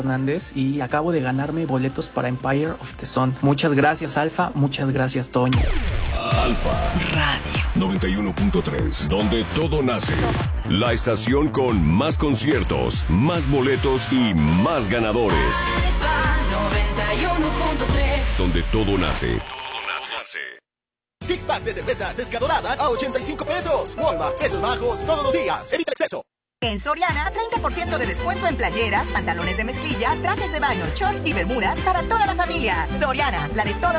Hernández y acabo de ganarme boletos para Empire of the Sun. Muchas gracias, Alfa. Muchas gracias, Toño. Alfa Radio 91.3, donde todo nace. La estación con más conciertos, más boletos y más ganadores. Alfa 91.3, donde todo nace. Six pack de cervezas Escadorada a 85 pesos. Walmart, precios bajos todos los días. Evita el exceso. En Soriana, 30% de descuento en playeras, pantalones de mezclilla, trajes de baño, shorts y bermudas para toda la familia. Soriana, la de todos